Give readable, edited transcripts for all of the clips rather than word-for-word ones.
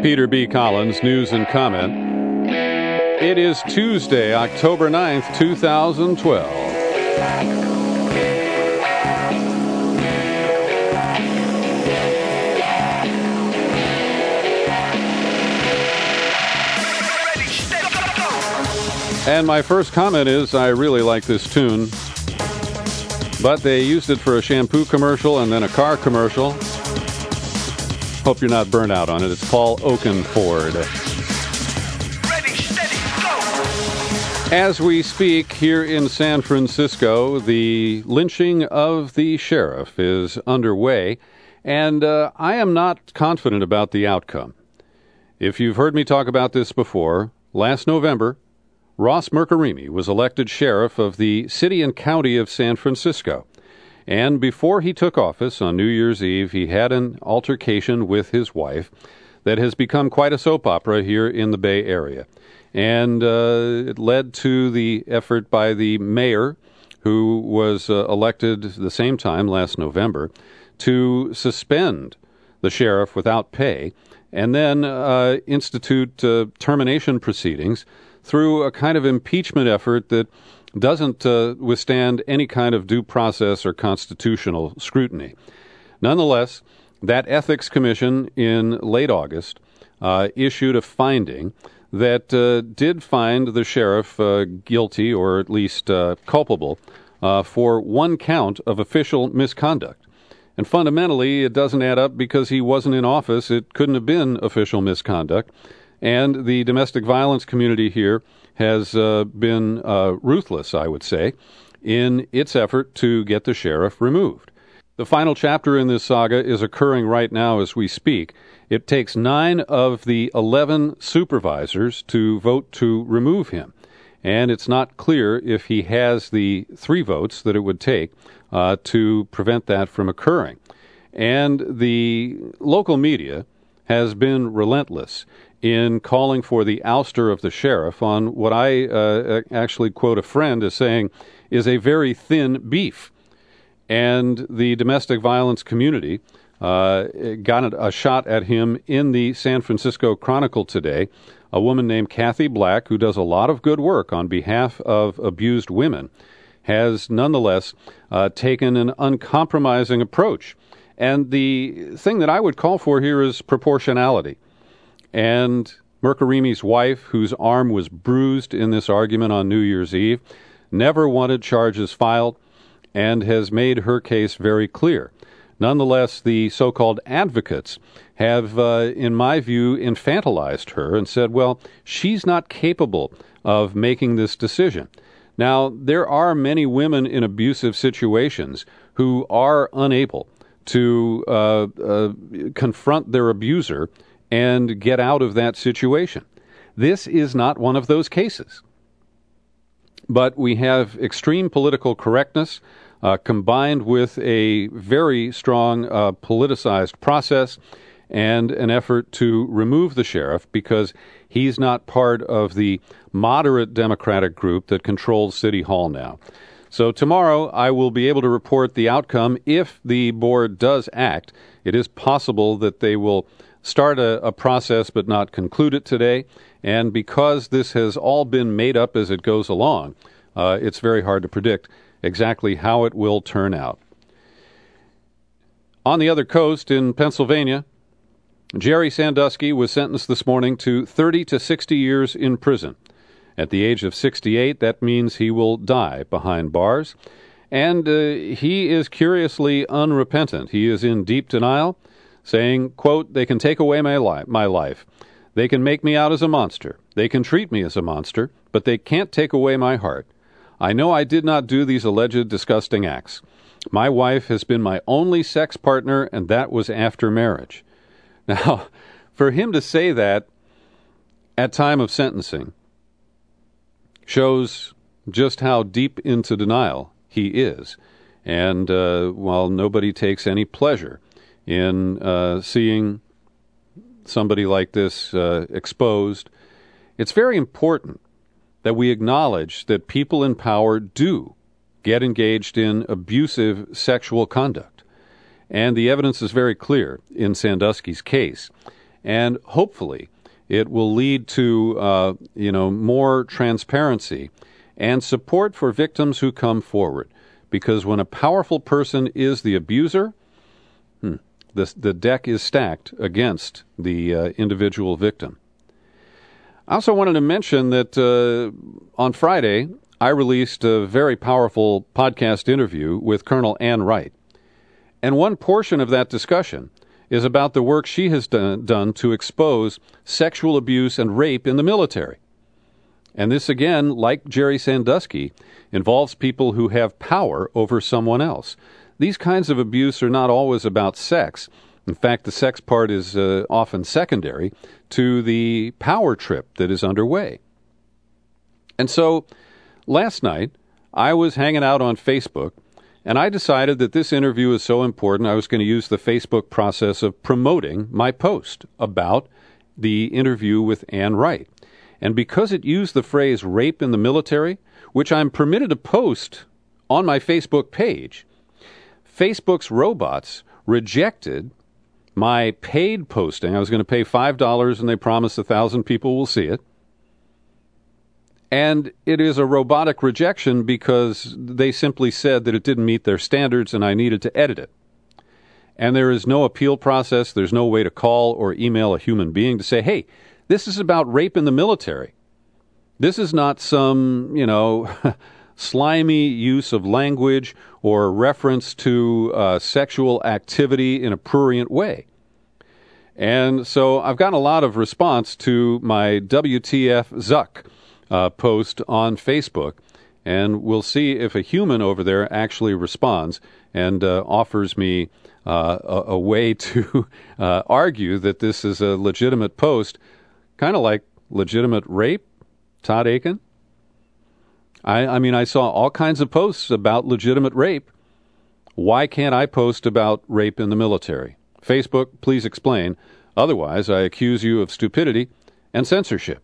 Peter B. Collins, news and comment. It is Tuesday, October 9th, 2012. And my first comment is, I really like this tune, but they used it for a shampoo commercial and then a car commercial. Hope you're not burnt out on it. It's Paul Oakenford. Ready, steady, go! As we speak here in San Francisco, the lynching of the sheriff is underway, and I am not confident about the outcome. If you've heard me talk about this before, last November, Ross Mercurini was elected sheriff of the city and county of San Francisco. And before he took office on New Year's Eve, he had an altercation with his wife that has become quite a soap opera here in the Bay Area. And it led to the effort by the mayor, who was elected the same time last November, to suspend the sheriff without pay and then institute termination proceedings through a kind of impeachment effort that doesn't withstand any kind of due process or constitutional scrutiny. Nonetheless, that Ethics Commission in late August issued a finding that did find the sheriff guilty, or at least culpable, for one count of official misconduct. And fundamentally, it doesn't add up because he wasn't in office. It couldn't have been official misconduct. And the domestic violence community here has been ruthless, I would say, in its effort to get the sheriff removed. The final chapter in this saga is occurring right now as we speak. It takes 9 of the 11 supervisors to vote to remove him. And it's not clear if he has the 3 votes that it would take to prevent that from occurring. And the local media has been relentless in calling for the ouster of the sheriff on what I actually quote a friend as saying is a very thin beef. And the domestic violence community got a shot at him in the San Francisco Chronicle today. A woman named Kathy Black, who does a lot of good work on behalf of abused women, has nonetheless taken an uncompromising approach. And the thing that I would call for here is proportionality. And Mercurini's wife, whose arm was bruised in this argument on New Year's Eve, never wanted charges filed and has made her case very clear. Nonetheless, the so-called advocates have, in my view, infantilized her and said, well, she's not capable of making this decision. Now, there are many women in abusive situations who are unable to confront their abuser and get out of that situation. This is not one of those cases. But we have extreme political correctness combined with a very strong politicized process and an effort to remove the sheriff because he's not part of the moderate Democratic group that controls City Hall now. So tomorrow I will be able to report the outcome. If the board does act, it is possible that they will start a process but not conclude it today. And because this has all been made up as it goes along, it's very hard to predict exactly how it will turn out. On the other coast in Pennsylvania, Jerry Sandusky was sentenced this morning to 30 to 60 years in prison. At the age of 68, that means he will die behind bars. And he is curiously unrepentant. He is in deep denial, saying, quote, "They can take away my life. They can make me out as a monster. They can treat me as a monster, but they can't take away my heart. I know I did not do these alleged disgusting acts. My wife has been my only sex partner, and that was after marriage." Now, for him to say that at time of sentencing shows just how deep into denial he is. And while nobody takes any pleasure in seeing somebody like this exposed, it's very important that we acknowledge that people in power do get engaged in abusive sexual conduct. And the evidence is very clear in Sandusky's case. and hopefully it will lead to more transparency and support for victims who come forward. Because when a powerful person is the abuser, the deck is stacked against the individual victim. I also wanted to mention that on Friday, I released a very powerful podcast interview with Colonel Ann Wright. And one portion of that discussion is about the work she has done to expose sexual abuse and rape in the military. And this, again, like Jerry Sandusky, involves people who have power over someone else. These kinds of abuse are not always about sex. In fact, the sex part is often secondary to the power trip that is underway. And so, last night, I was hanging out on Facebook, and I decided that this interview is so important, I was going to use the Facebook process of promoting my post about the interview with Ann Wright. And because it used the phrase rape in the military, which I'm permitted to post on my Facebook page, Facebook's robots rejected my paid posting. I was going to pay $5, and they promised 1,000 people will see it. And it is a robotic rejection because they simply said that it didn't meet their standards and I needed to edit it. And there is no appeal process. There's no way to call or email a human being to say, hey, this is about rape in the military. This is not some, slimy use of language or reference to sexual activity in a prurient way. And so I've gotten a lot of response to my WTF Zuck post on Facebook, and we'll see if a human over there actually responds and offers me a way to argue that this is a legitimate post, kind of like legitimate rape, Todd Aiken. I mean, I saw all kinds of posts about legitimate rape. Why can't I post about rape in the military? Facebook, please explain. Otherwise, I accuse you of stupidity and censorship.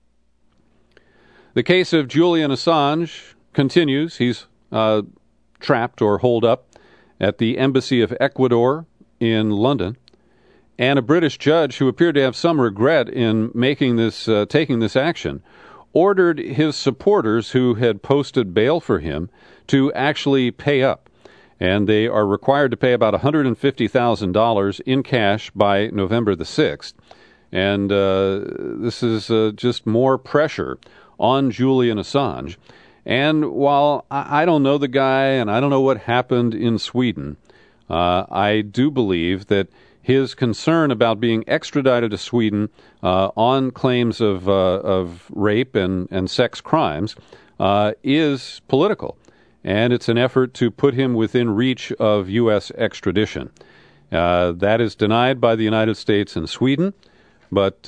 The case of Julian Assange continues. He's trapped or holed up at the Embassy of Ecuador in London. And a British judge who appeared to have some regret in taking this action ordered his supporters who had posted bail for him to actually pay up. And they are required to pay about $150,000 in cash by November the 6th. And this is just more pressure on Julian Assange. And while I don't know the guy and I don't know what happened in Sweden, I do believe that his concern about being extradited to Sweden on claims of rape and sex crimes is political. And it's an effort to put him within reach of U.S. extradition. That is denied by the United States and Sweden, but,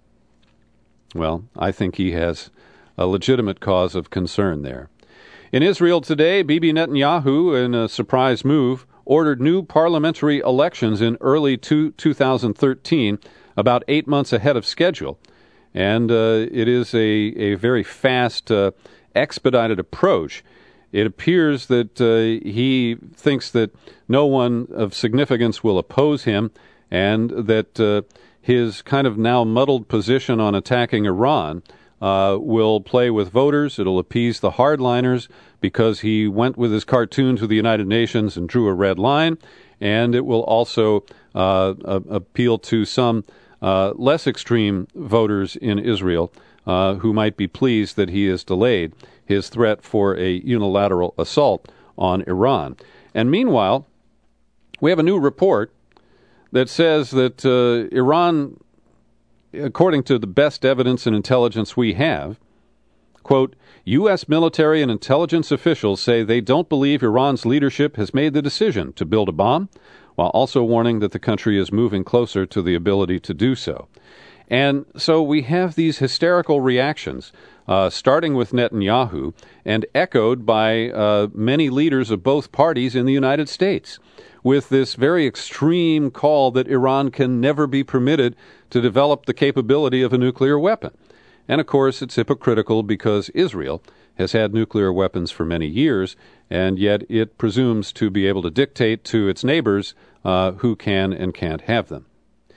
I think he has a legitimate cause of concern there. In Israel today, Bibi Netanyahu, in a surprise move, ordered new parliamentary elections in early 2013, about 8 months ahead of schedule. And it is a very fast, expedited approach. It appears that he thinks that no one of significance will oppose him, and that his kind of now muddled position on attacking Iran will play with voters. It'll appease the hardliners because he went with his cartoon to the United Nations and drew a red line, and it will also appeal to some less extreme voters in Israel who might be pleased that he has delayed his threat for a unilateral assault on Iran. And meanwhile, we have a new report that says that Iran, according to the best evidence and intelligence we have, quote, U.S. military and intelligence officials say they don't believe Iran's leadership has made the decision to build a bomb, while also warning that the country is moving closer to the ability to do so. And so we have these hysterical reactions, starting with Netanyahu and echoed by many leaders of both parties in the United States, with this very extreme call that Iran can never be permitted to develop the capability of a nuclear weapon. And of course, it's hypocritical because Israel has had nuclear weapons for many years, and yet it presumes to be able to dictate to its neighbors who can and can't have them.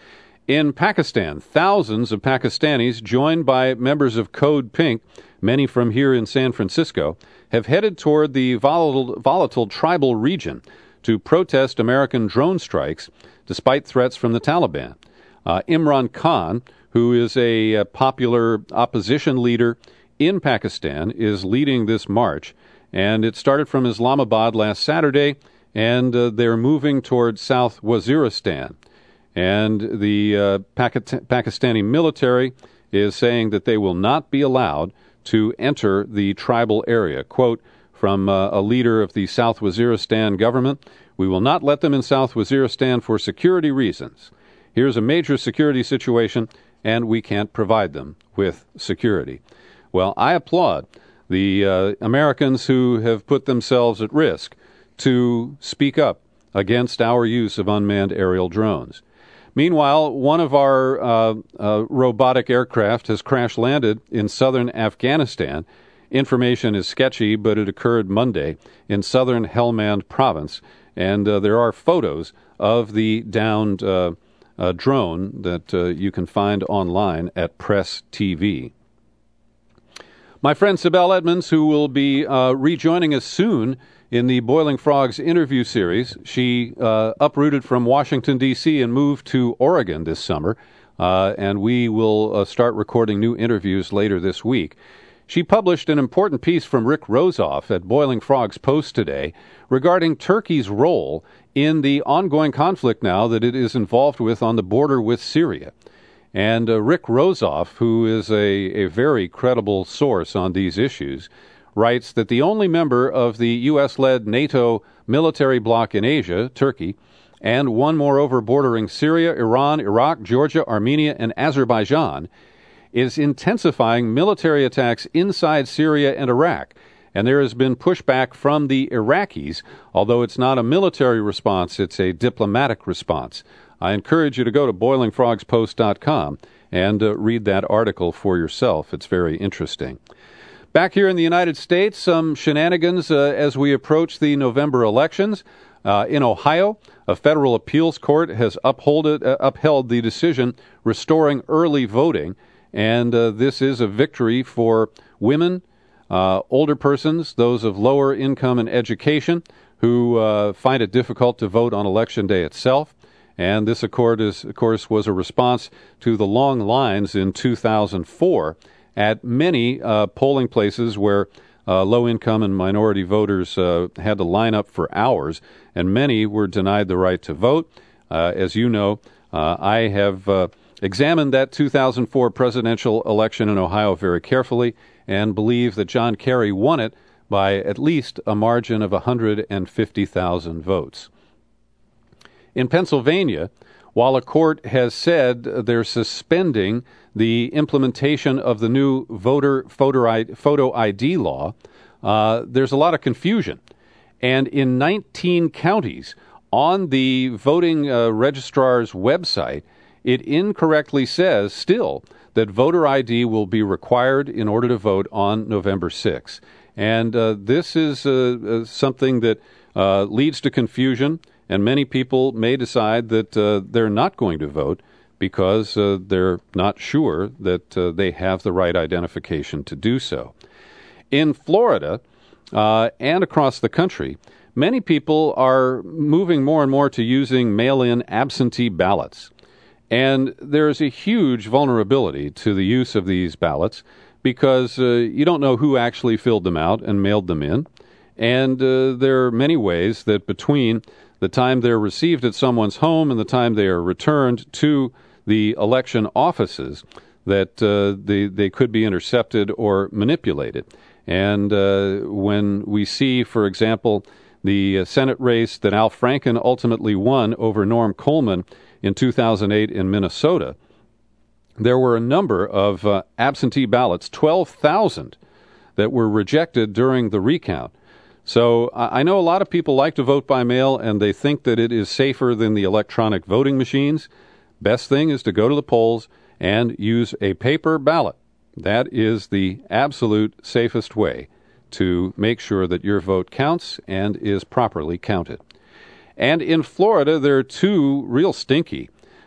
In Pakistan, thousands of Pakistanis, joined by members of Code Pink, many from here in San Francisco, have headed toward the volatile tribal region to protest American drone strikes despite threats from the Taliban. Imran Khan, who is a popular opposition leader in Pakistan, is leading this march, and it started from Islamabad last Saturday, and they're moving toward South Waziristan. And the Pakistani military is saying that they will not be allowed to enter the tribal area. Quote from a leader of the South Waziristan government, "We will not let them in South Waziristan for security reasons. Here's a major security situation, and we can't provide them with security." Well, I applaud the Americans who have put themselves at risk to speak up against our use of unmanned aerial drones. Meanwhile, one of our robotic aircraft has crash-landed in southern Afghanistan. Information is sketchy, but it occurred Monday in southern Helmand province, and there are photos of the downed drone that you can find online at Press TV. My friend Sibel Edmonds, who will be rejoining us soon in the Boiling Frogs interview series. She uprooted from Washington, D.C. and moved to Oregon this summer, and we will start recording new interviews later this week. She published an important piece from Rick Rozoff at Boiling Frogs Post today regarding Turkey's role in the ongoing conflict now that it is involved with on the border with Syria. And Rick Rozoff, who is a very credible source on these issues, writes that the only member of the U.S.-led NATO military bloc in Asia, Turkey, and one moreover bordering Syria, Iran, Iraq, Georgia, Armenia, and Azerbaijan, is intensifying military attacks inside Syria and Iraq. And there has been pushback from the Iraqis, although it's not a military response, it's a diplomatic response. I encourage you to go to boilingfrogspost.com and read that article for yourself. It's very interesting. Back here in the United States, some shenanigans as we approach the November elections. In Ohio, a federal appeals court has upheld the decision restoring early voting, and this is a victory for women, older persons, those of lower income and education who find it difficult to vote on Election Day itself. And this, of course, was a response to the long lines in 2004 at many polling places where low-income and minority voters had to line up for hours, and many were denied the right to vote. As you know, I have examined that 2004 presidential election in Ohio very carefully and believe that John Kerry won it by at least a margin of 150,000 votes. In Pennsylvania, while a court has said they're suspending the implementation of the new photo ID law, there's a lot of confusion. And in 19 counties on the voting registrar's website, it incorrectly says still that voter ID will be required in order to vote on November 6th. And this is something that leads to confusion, and many people may decide that they're not going to vote because they're not sure that they have the right identification to do so. In Florida and across the country, many people are moving more and more to using mail-in absentee ballots. And there's a huge vulnerability to the use of these ballots because you don't know who actually filled them out and mailed them in. And there are many ways that between the time they're received at someone's home and the time they are returned to the election offices, that they could be intercepted or manipulated. And when we see, for example, the Senate race that Al Franken ultimately won over Norm Coleman in 2008 in Minnesota, there were a number of absentee ballots, 12,000, that were rejected during the recount. So I know a lot of people like to vote by mail, and they think that it is safer than the electronic voting machines. Best thing is to go to the polls and use a paper ballot. That is the absolute safest way to make sure that your vote counts and is properly counted. And in Florida, there are two real stinky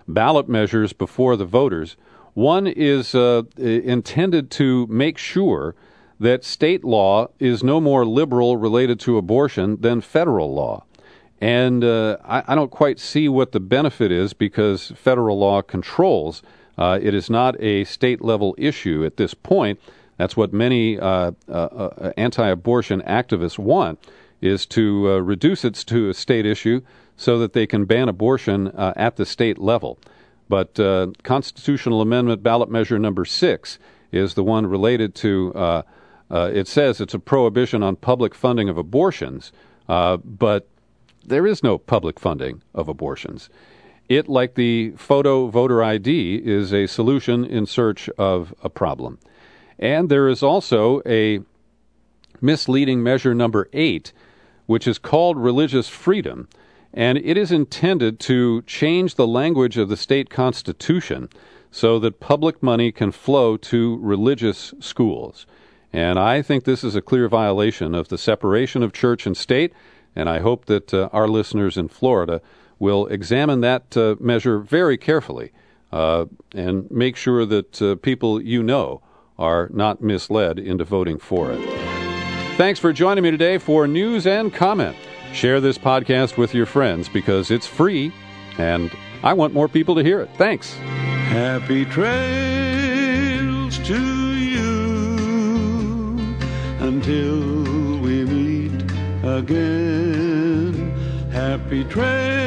ballot measures before the voters. One is intended to make sure that state law is no more liberal related to abortion than federal law. And I don't quite see what the benefit is, because federal law controls. It is not a state-level issue at this point. That's what many anti-abortion activists want, is to reduce it to a state issue so that they can ban abortion at the state level. But Constitutional Amendment Ballot Measure number 6 is the one related to, it says it's a prohibition on public funding of abortions, but there is no public funding of abortions. It, like the photo voter ID, is a solution in search of a problem. And there is also a misleading measure number 8, which is called religious freedom, and it is intended to change the language of the state constitution so that public money can flow to religious schools. And I think this is a clear violation of the separation of church and state, and I hope that our listeners in Florida will examine that measure very carefully and make sure that people you know are not misled into voting for it. Thanks for joining me today for News and Comment. Share this podcast with your friends because it's free, and I want more people to hear it. Thanks. Happy trails to you until we meet again. Happy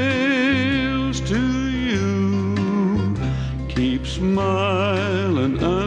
trails to you. Keep smiling